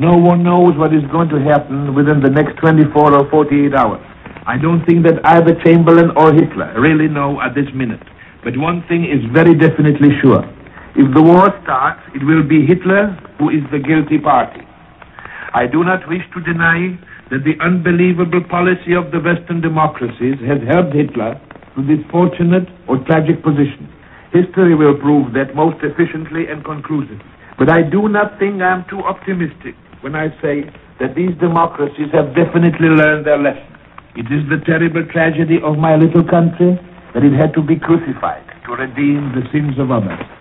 No one knows what is going to happen within the next 24 or 48 hours. I don't think that either Chamberlain or Hitler really know at this minute. But one thing is very definitely sure. If the war starts, it will be Hitler who is the guilty party. I do not wish to deny that the unbelievable policy of the Western democracies has helped Hitler to this fortunate or tragic position. History will prove that most efficiently and conclusively. But I do not think I am too optimistic when I say that these democracies have definitely learned their lesson. It is the terrible tragedy of my little country that it had to be crucified to redeem the sins of others.